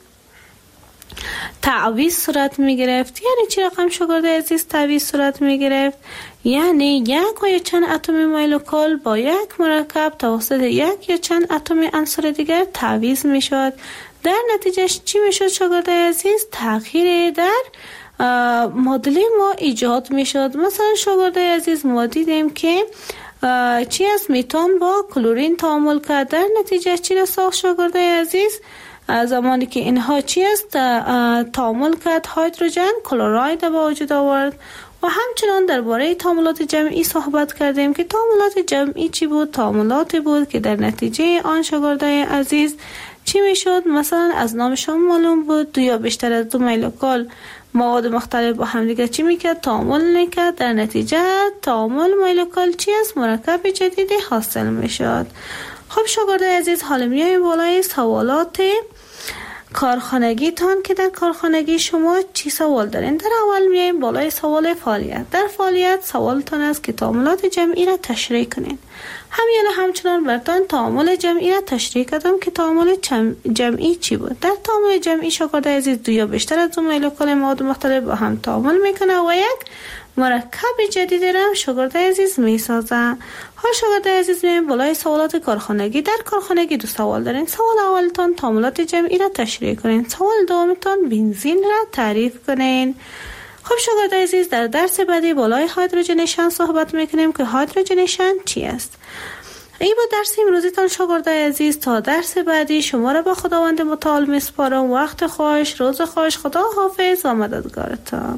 [SPEAKER 1] تعویض صورت می گرفت. یعنی چی رقم شاگرد عزیز تعویض صورت می گرفت؟ یعنی یک و یا چند اتم مولکول با یک مرکب توسط یک یا چند اتم عنصر دیگر تعویض می شد. در نتیجه چی می شد شاگرد عزیز؟ تغییر در مدل ما ایجاد می شد. مثلا شاگرد عزیز ما دیدیم که چی است؟ میتون با کلورین تعامل کرد. در نتیجه چی را ساخت شاگرد عزیز؟ زمانی که اینها چی است؟ تعامل کرد هیدروژن کلراید به وجود آورد. و همچنان درباره تعاملات جمعی صحبت کردیم که تعاملات جمعی چی بود؟ تعاملاتی بود که در نتیجه آن شاگردای عزیز چی میشد؟ مثلا از نام شما معلوم بود دو یا بیشتر از دو میلوکال مواد مختلف با هم دیگه چی میکرد؟ تعامل میکرد. در نتیجه تعامل میلوکال چی است؟ مرکب جدیدی حاصل میشد. خب شاگردای عزیز، حالا میایم بالای سوالات کارخانگی تان که در کارخانگی شما چی سوال دارین. در اول میایم بالای سوال فعالیت. در فعالیت سوالتان است که تعاملات جمعی را تشریح کنین. همین همچنان برتان تعامل جمعی را تشریح کردم که تعامل جمعی چی بود. در تعامل جمعی شاگرد عزیز دو یا بیشتر از دو میلوکال مواد مختلف با هم تعامل میکنه و یک مرکب جدیدی را شاگرد عزیز میسازه. ها شاگرد عزیز میایم بالای سوالات کارخانگی. در کارخانگی دو سوال دارین. سوال اولتان تعاملات جمعی را تشریح کنین. سوال دومتان بنزین را تعریف کنین. خب شاگرد عزیز، در درس بعدی بالای هایدروژنیشن صحبت میکنیم که هایدروژنیشن چی است. ای با درس امروزیتان شاگرد عزیز، تا درس بعدی شما را به خداوند متعال میسپارم. وقت خوش، روز خوش، خدا حافظ و مددگارتان.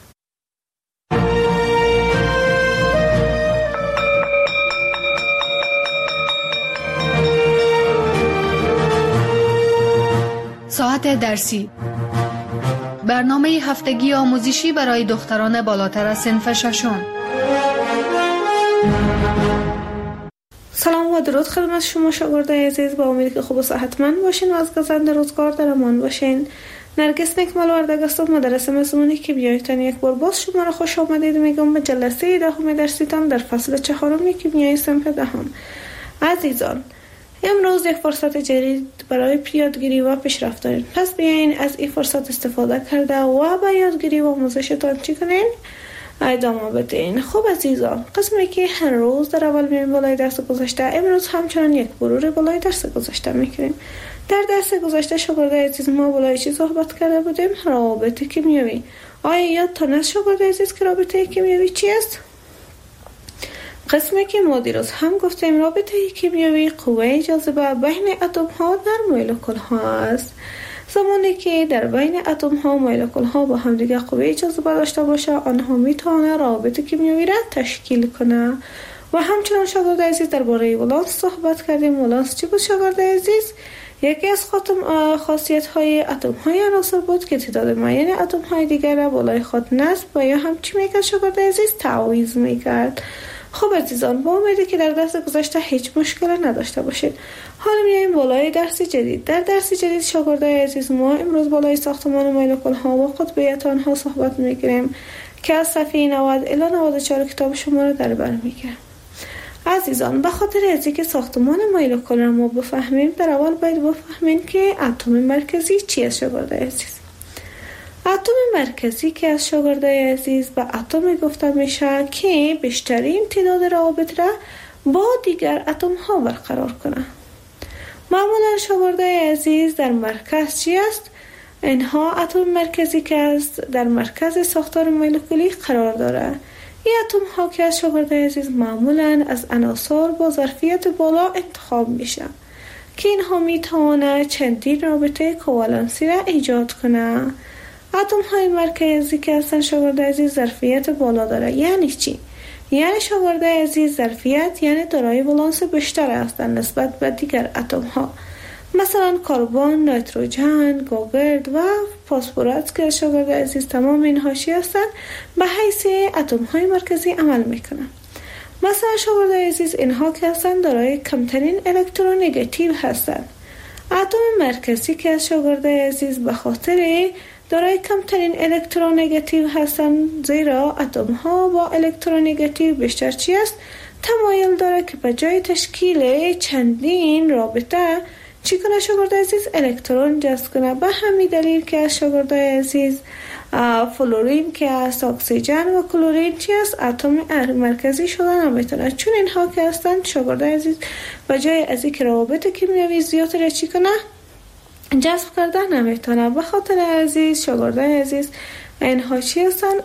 [SPEAKER 2] ساعت درسی، برنامه هفتگی آموزشی برای دختران بالاتر از صنف ششم.
[SPEAKER 1] سلام و درود خدمت شما شاگردای عزیز. با امید که خوب و صحتمند باشین و از گذشته روزگار در امان باشین. نرگس نکمل وردگ هستم، مدرس مضمونی که بیایتان یک بار باز شما را خوش آمدید میگم به جلسه دهم درسیتان در فصل چهارم کیمیای صنف دهم. عزیزان، امروز یک فرصت جدید برای یادگیری و پیشرفت دارین. پس بیاین از این فرصت استفاده کرده و با یادگیری و آموزشتان چی کنین؟ ادامه بدین. خب عزیزان، قسمی که هر روز در اول میریم بالای درس گذشته، امروز همچنان یک مرور بالای درس گذشته میکنیم. در درس گذشته شاگردای عزیز ما بالای چی صحبت کرده بودیم؟ رابطه کیمیایی. آیا یادتان است شاگردای عزیز که رابطه کیمیایی چی است؟ قسمی که ما دیروز هم گفتیم رابطه کیمیایی قوه جاذبه بین اتم ها در مولکول ها است. زمانی که در بین اتم ها و مولکول ها با هم دیگه قوه جاذبه داشته باشه، آنها میتونه رابطه کیمیایی را تشکیل کنه. و همچنان شاگرد عزیز درباره ولانس صحبت کردیم. ولانس چی بود شاگرد عزیز؟ یکی از خاصیت های اتم های عناصر بود که تعداد معین اتم های دیگر را بالای خود نصب و یا هم چی میکرد شاگرد عزیز؟ تعویض میکرد. خب عزیزان، با امیدی که در درس گذشته هیچ مشکل نداشته باشید. حالا میایم بالای درس جدید. در درس جدید شاگردای عزیز ما امروز بالای ساختمان مولکول ها و قطبیت آنها صحبت میکنیم که از صفحه نود الی نود و چهار کتاب شما را در بر میگیرم. عزیزان، به خاطر از اینکه ساختمان مولکول را ما بفهمیم، در اول باید بفهمیم که اتم مرکزی چی است شاگردای عزیز. اتم مرکزی که از شاگردای عزیز به اتم گفته میشه که بیشترین تعداد روابط را با دیگر اتم ها برقرار کنه. معمولا شاگردای عزیز در مرکز چی است؟ اینها اتم مرکزی که است در مرکز ساختار مولکولی قرار داره. این اتم ها که از شاگردای عزیز معمولا از عناصر با ظرفیت بالا انتخاب میشه که اینها میتونه چندین رابطه کوالنسی را ایجاد کنه. اتم های مرکزی که هستن شاگرد عزیز ظرفیت بالا داره. یعنی چی؟ یعنی شاگرد عزیز ظرفیت یعنی دارای ولانس بیشتر هستن نسبت به دیگر اتم ها. مثلا کربن، نیتروژن، گوگرد و فسفرس که شاگرد عزیز تمام اینها چی هستن؟ به حیث اتم های مرکزی عمل میکنن. مثلا شاگرد عزیز اینها که هستن دارای کمترین الکترونگاتیو هستن. اتم مرکزی که از شاگرد عزیز به خاطر دارای کمترین الکترونگاتیو هستن، زیرا اتم ها با الکترونگاتیو بیشتر چی است؟ تمایل داره که به جای تشکیل چندین رابطه چی کنه شاگرد عزیز؟ الکترون جذب کنه. به همین دلیل که از شاگرد عزیز فلورین که از اکسیژن و کلورین چی است؟ اتم مرکزی شدن نمیتونه، چون اینها که هستن شاگرد عزیز به جای از اینکه روابط کیمیایی زیاد را چی کنه؟ جذب کرده نمیتونه. به خاطر عزیز شاگردای عزیز اینها چی هستن؟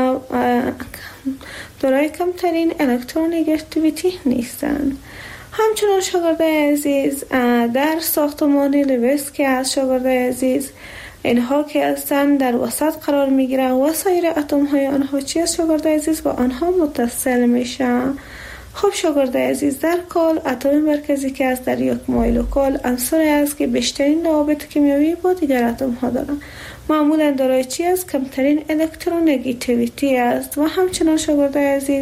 [SPEAKER 1] دارای کمترین الکترونگاتیویتی نیستن. همچنان شاگردای عزیز در ساختمان لویس که از شاگردای عزیز اینها که هستند در وسط قرار میگیرن و سایر اتم های آنها چی است شاگرد عزیز؟ با آنها متصل میشن. خب شاگرد عزیز، در کل اتم مرکزی که است در یک مولکول عنصری است که بیشترین روابط کیمیایی با دیگر اتم ها دارند. معمولا دارای چی است؟ کمترین الکترونگیتیویتی است. و همچنان شاگرد عزیز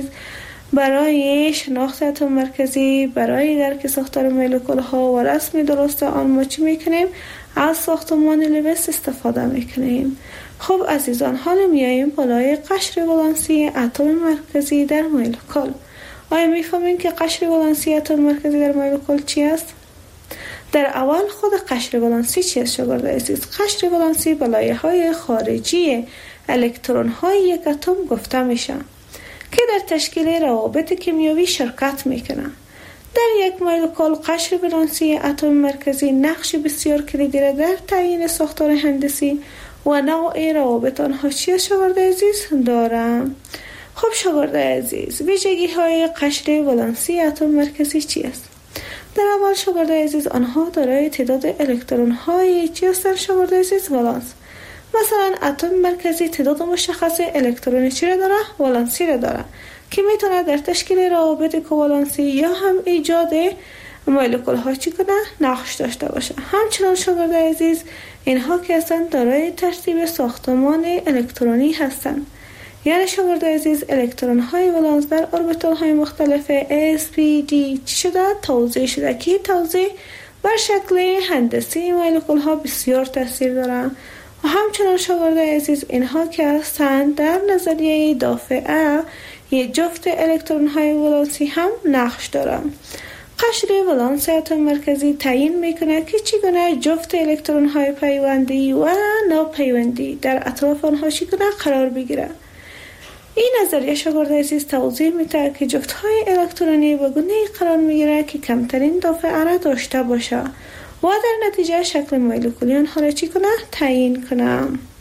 [SPEAKER 1] برای شناخت اتم مرکزی، برای درک ساختار مولکول ها و رسم درست آن ما چی میکنیم؟ از ساختمان لوئیس استفاده میکنیم. خب عزیزان، حالا میاییم بالای قشر ولانسی اتم مرکزی در مولکول. آیا میفهمین که قشر ولانسی اتم مرکزی در مولکول چی است؟ در اول خود قشر ولانسی چی است شاگرد عزیز؟ قشر ولانسی به لایه‌های خارجی الکترون های یک اتم گفته میشه که در تشکیل روابط کیمیایی شرکت میکنن. در یک مولکول قشر ولانسی اتم مرکزی نقش بسیار کلیدی را در تعیین ساختار هندسی و نوع روابط آنها چی است شاگرد عزیز دارم. خب شاگرد عزیز، ویژگی های قشر ولانسی اتم مرکزی چی است؟ در اول شاگرد عزیز آنها دارای تعداد الکترون های چی هستند شاگرد عزیز؟ ولانس. مثلا اتم مرکزی تعداد مشخص الکترون چی را داره؟ ولانسی را داره که میتونه در تشکیل روابط کوالانسی یا هم ایجاد مولکول ها چی کنه؟ نقش داشته باشه. همچنان شاگرد عزیز اینها که هستند دارای ترتیب ساختمان الکترونی هستند. یعنی شاگرد عزیز الکترون های ولانس در اوربیتال های مختلف اس پی دی چی شده؟ توزیع شده که توزیع بر شکل هندسی مولکول ها بسیار تاثیر داره. و همچنان شاگرد عزیز اینها که هستند در نظریه دافعه یک جفت الکترون های ولانسی هم نقش دارن. قشر ولانس اتم مرکزی تعیین میکنه که چگونه جفت الکترون های پیوندی و ناپیوندی در اطراف آنها چگونه قرار بگیره. این نظریه شاگرد عزیز توضیح میده که جفت های الکترونی به گونه قرار میگیره که کمترین دافعه را داشته باشه و در نتیجه شکل مولکولی آنها را چی کنه؟ تعیین کنه.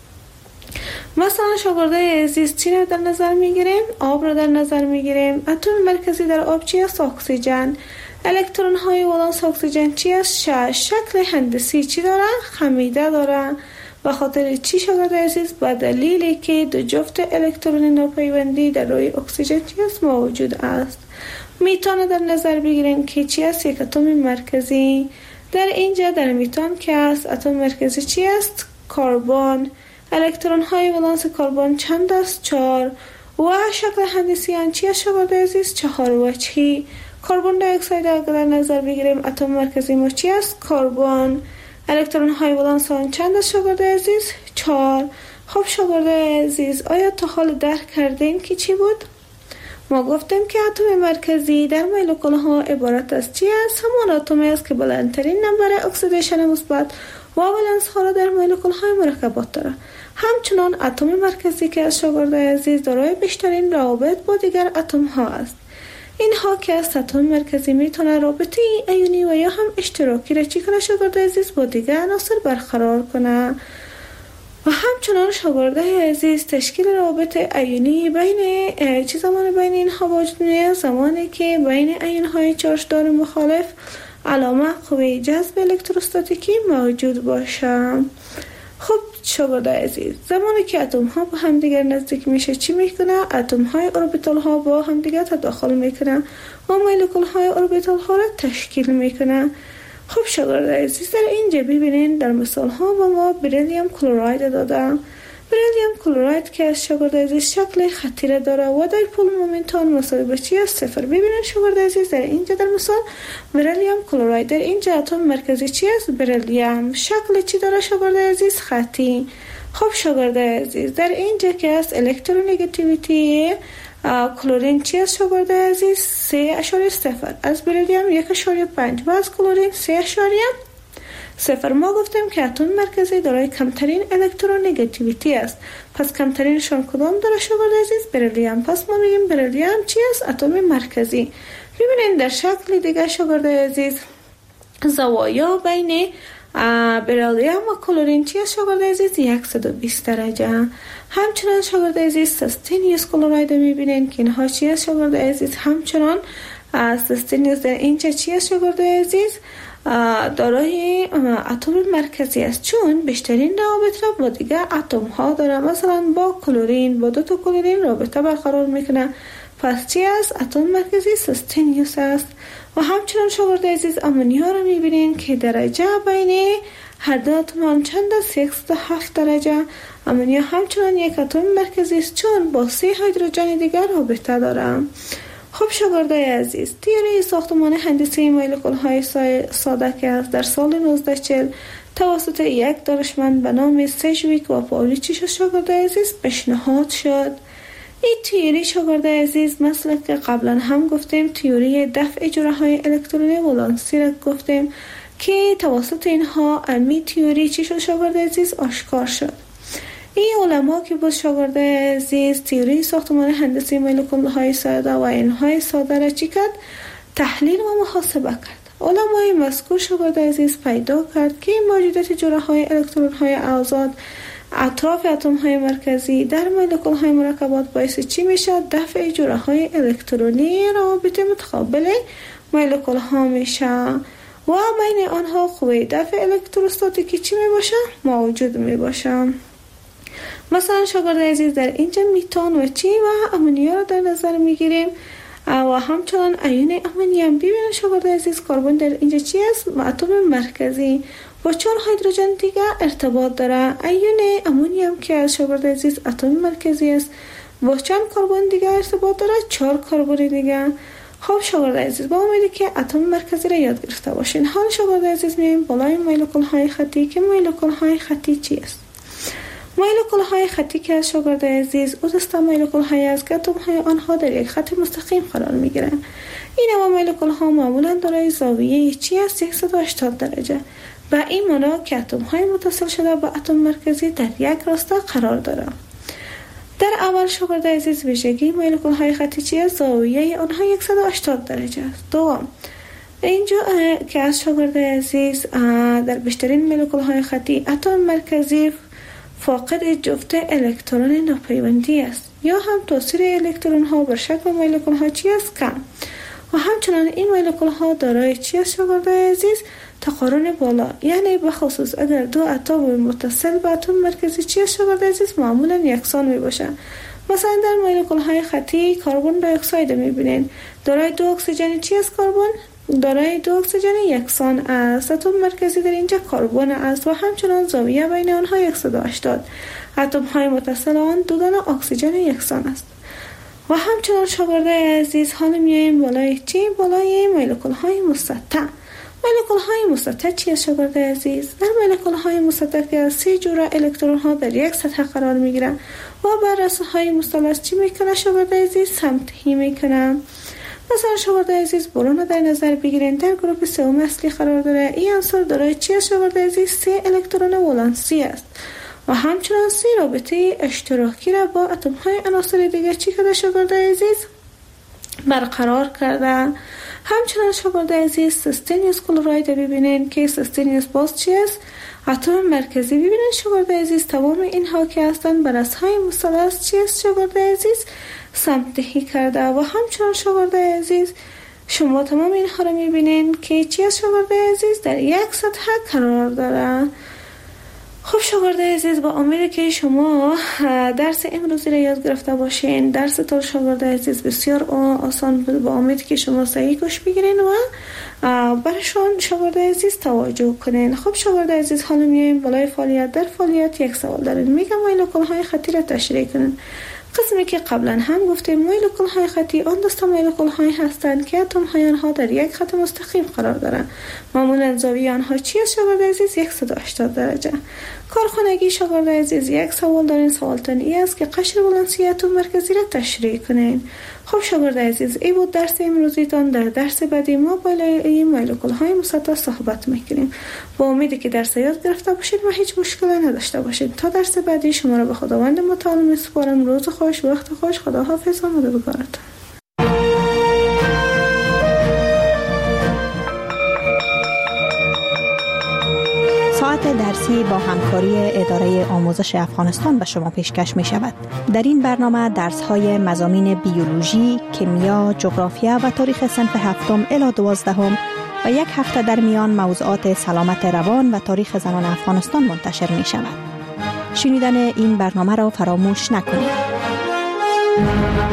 [SPEAKER 1] مثلا شاگرد عزیز چی را در نظر میگیریم؟ آب را در نظر میگیریم. اتم مرکزی در آب چی است؟ اکسیژن. الکترون های ولانس اکسیژن چی است؟ شکل هندسی چی داره؟ خمیده داره. به خاطر چی شاگرد عزیز؟ به دلیلی که دو جفت الکترون ناپیوندی در روی اکسیژن چی است؟ موجود است. میتان در نظر بگیریم که چی است؟ یک اتم مرکزی. در اینجا در میتان که است اتم مرکزی چی است؟ کربن. الکترون های ولانس کربن چند است؟ چهار. و شکل هندسی آن چی است شاگرد عزیز؟ چهار وجهی. کربن دی اکساید اگر در نظر بگیریم اتم مرکزی ما چی است؟ کربن. الکترون های ولانس آن چند است شاگرد عزیز؟ چهار. خب شاگرد عزیز، آیا تا حال درک کردین که چی بود؟ ما گفتیم که اتم مرکزی در مولکول ها عبارت از چی است؟ همان اتمی است که بلندترین نمبر اکسیدیشن مثبت و ولانس ها را در مولکول های مرکبات داره. همچنان اتم مرکزی که از شاگرد عزیز دارای بیشترین روابط با دیگر اتم ها است. اینها که از اتم مرکزی میتونه رابطه ایونی و یا هم اشتراکی را چی کنه شاگرد عزیز؟ با دیگر عناصر برقرار کنه. و همچنان شاگرد عزیز تشکیل روابط ایونی بین چه زمان بین اینها وجود میاد؟ زمانی که بین ایون های چارجدار مخالف علامه قوه جذب الکتروستاتیکی موجود باشه. خب شاگرد عزیز، زمانی که اتم ها با هم دیگر نزدیک میشه چی میکنه؟ اتم های اوربیتال ها با هم دیگر تداخل میکنه و مولکول های اوربیتال ها را تشکیل میکنه. خب شاگرد عزیز، در اینجا ببینین در مثال ها با ما بریلیوم کلراید دادم. بریلیوم کلراید که از شاگرد عزیز شکل خطی را داره و در پول مومنتان مساوی به چی است؟ صفر. ببینین شاگرد عزیز در اینجا در مثال بریلیوم کلراید در اینجا اتم مرکزی چی است؟ بریلیوم. شکل چی داره شاگرد عزیز؟ خطی. خب شاگرد عزیز در اینجا که است الکترونگیتیویتی کلورین چی است شاگرد عزیز؟ سه اشاریه صفر. از بریلیوم یک اشاریه پنج و از کلورین سه اشاریه صفر. ما گفتیم که اتم مرکزی دارای کمترین الکترونگیتیویتی است. پس کمترینشان کدام داره شاگرد عزیز؟ بریلیوم. پس ما میگیم بریلیوم چی است؟ اتم مرکزی. ببینید در شکل دیگه شاگرد عزیز زوایا بین بریلیوم و کلورین چی است شاگرد عزیز؟ صد و بیست درجه. همچنان شاگرد عزیز سستینیوس کلراید میبینین که اینها چی است شاگرد عزیز؟ همچنان سیستینیوس در اینجا چی است شاگردای عزیز؟ دارای اتم مرکزی است، چون بیشترین روابط را با دیگر اتم ها داره. مثلا با کلورین، با دو تا کلورین رابطه برقرار میکنه. پس چی است؟ اتم مرکزی سیستینیوس است. و همچنان شاگردای عزیز امونیا را میبینین که درجه بین هر دو اتم چند است؟ صد و هفت درجه. امونیا همچنان یک اتم مرکزی است، چون با سه هیدروژن دیگر رابطه داره. خب شاگردای عزیز، تئوری ساختمان هندسی مولکول های ساده که از در سال نوزده چهل توسط یک دانشمند به نام سجویک و پاولیچ شاگردای عزیز پیشنهاد شد. این تئوری شاگردای عزیز مثل که قبلا هم گفتیم تئوری دفع جرعه های الکترونی ولانسی را گفتیم که توسط اینها امی تئوری چی شد شاگردای عزیز آشکار شد. این علما که بود شاگردای عزیز تئوری ساختمان هندسی مولکول های ساده و اینهای ساده را چی کرد؟ تحلیل و محاسبه کرد. علمای مذکور شاگردای عزیز پیدا کرد که موجودیت جرعه های الکترون های آزاد اطراف اتم های مرکزی در مولکول های مرکبات باعث چی میشه؟ دفع جرعه های الکترونی روابط متقابل مولکول ها میشه و بین آنها قوه دفع الکتروستاتیکی چی میباشه؟ موجود میباشه. مثلا شاگردای عزیز در اینجا میتان و چی و امونیا را در نظر میگیریم و همچنان ایون امونیم. ببینید شاگردای عزیز کربن در اینجا چی است؟ اتم مرکزی با چهار هیدروژن دیگه ارتباط داره. ایون امونیم که از شاگردای عزیز اتم مرکزی است با چند کربن دیگه ارتباط داره؟ چهار کربن دیگه. خب شاگردای عزیز با امیدی که اتم مرکزی را یاد گرفته باشین. حال شاگردای عزیز میایم بالای مولکول های خطی که مولکول های خطی چی است؟ مولکول های خطی که از شاگردای عزیز او دسته مولکول های است که اتم های آنها در یک خط مستقیم قرار می گیرند. این نوع مولکول ها معمولا دارای زاویه چی است؟ صد و هشتاد درجه. و این معنا که اتم های متصل شده با اتم مرکزی در یک راستا قرار دارند. در اول شاگردای عزیز ویژگی مولکول های خطی چی است؟ زاویه آنها صد و هشتاد درجه است. دوم اینجا که از شاگردای عزیز در بیشترین مولکول های خطی اتم مرکزی فاقد جفت الکترون ناپیوندی است یا هم تاثیر الکترون ها بر شکل مولکول ها چی است؟ کم. و همچنان این مولکول ها دارای چی است شاگردای عزیز؟ تقارن بالا، یعنی به خصوص اگر دو اتم متصل به اتم مرکزی چی است شاگردای عزیز؟ معمولا یکسان می باشند. مثلا در مولکول های خطی کربن دی اکساید میبینین دارای دو اکسیژن چی است؟ کربن دارای دو اکسیژن یکسان است. اتم مرکزی در اینجا کربن است و همچنان زاویه بین آنها صد و هشتاد. اتم های متصل آن دو دانه اکسیژن یکسان است. و همچنان شاگردای عزیز حالا میایم بالای چی؟ بالای مولکول های مسطح. مولکول های مسطح چی است شاگردای عزیز؟ در مولکول های مسطح که سه جور الکترون ها در یک سطح قرار میگیرند و بر رأس های مثلث چی میکنه شاگردای عزیز؟ سمتهی میکنه. مثلا شاگردای عزیز برون در نظر بگیرین در گروه سوم اصلی قرار داره. این عنصر دارای چی است شاگردای عزیز؟ سه الکترون ولانسی است و همچنان سه رابطه اشتراکی را با اتم های عناصر دیگر چی کرده شاگردای عزیز؟ برقرار کرده. همچنان شاگردای عزیز سیستینیوس کلراید ببینین که سیستینیوس باز چی است؟ اتم مرکزی. ببینین شاگردای عزیز تمام اینها که هستند بر اسهای مثلث چی است شاگردای عزیز؟ سمتهی کرده. و همچنان شاگردای عزیز شما تمام اینها را میبینین که چی است شاگردای عزیز؟ در یک سطح قرار داره. خب شاگردای عزیز با امیدی که شما درس امروزی را یاد گرفته باشین. درس تا شاگردای عزیز بسیار آسان بود. با امید که شما صحیح گوش بگیرین و برشان شاگردای عزیز توجه کنین. خب شاگردای عزیز حالا میایم بالای فعالیت. در فعالیت یک سوال دارین. میگم مولکول های خطی را تشریح کنین. قسمی که قبلا هم گفتیم مولکول های خطی آن دسته مولکول های هستند که اتم های آنها در یک خط مستقیم قرار دارند. معمولا زاویه آنها چی است شاگردای عزیز؟ صد و هشتاد درجه. کارخانگی شاگردای عزیز یک سوال دارین. سوالتان این است که قشر ولانسی اتم مرکزی را تشریح کنین. خب شاگردای عزیز این بود درس امروزیتان. در درس بعدی ما بالای مولکول های مسطح صحبت میکنیم. با امیدی که درس یاد گرفته باشید و هیچ مشکلی نداشته باشید. تا درس بعدی شما را به خداوند متعال میسپارم. روز خوش، وقت خوش، خدا حافظ و مددگارتان.
[SPEAKER 3] ساعت درسی با همکاری اداره آموزش افغانستان به شما پیشکش می شود. در این برنامه درس های مضامین بیولوژی، کیمیا، جغرافیا و تاریخ صنف هفتم الی دوازدهم و یک هفته در میان موضوعات سلامت روان و تاریخ زنان افغانستان منتشر می شود. شنیدن این برنامه را فراموش نکنید.